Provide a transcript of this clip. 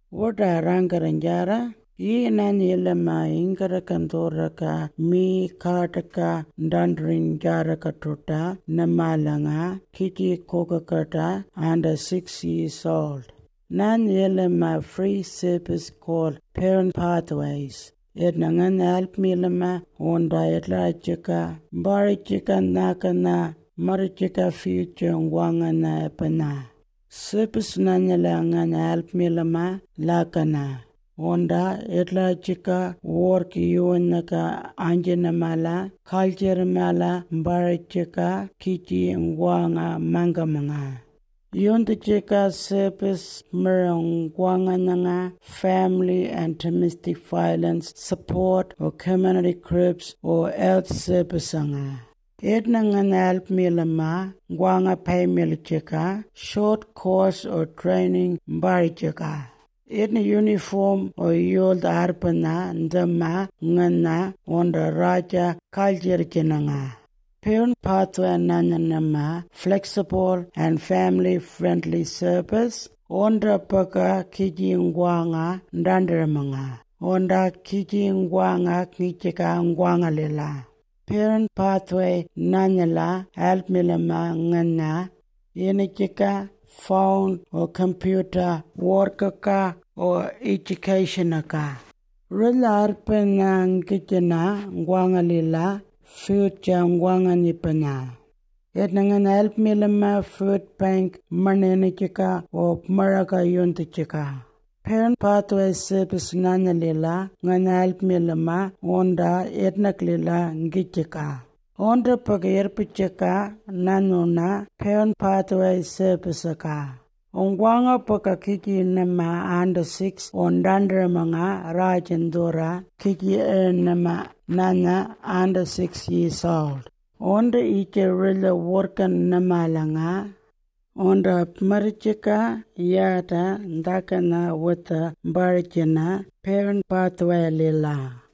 Woda rangaranjara Nanyelama ingara kandoraka mi kataka dandrinjara katuta namalanga kiti kokakata under 6 years old. Nanyelama free service called Parent Pathways. Ednangan help milama onda etla chika bari chika nakana marichika future wangana epana. Service nanyalangan help milama lakana. Onda etla chika work yuwanaka anjana mala culture mala bari chika kiti wanga mangamanga. Yonda chika service merong wanga family and domestic violence support or community groups or health service anga. Edna help milama wanga pay mil chika short course or training bari chika. Edna uniform or yold arpana ndama ngana onda raja culture chinanga. Parent Pathway nananama flexible and family-friendly service. Onda paka kiji ngwanga ndandaramanga. Onda kiji ngwanga kichika ngwanga lela. Parent Pathway nanyala help milama ngana yenichika phone or computer workaka or education ka. Rila arpana ngichina ngwanga lela. Future ngwanga nipana. Ednangan help milama food bank manene chika o maraka yunti chika. Parent Pathway service nanya lila ngana help milama onda ednak lila ngichika. Onda pagayerpi chika nanuna Parent Pathway service ka. Ongwanga paka kiki nama under 6 ondandra mga rajandora kiki nama nana under 6 years old. Onda ike rila workan namalanga. Onda marichika yata ndakana wata barikina Parent Pathway lila.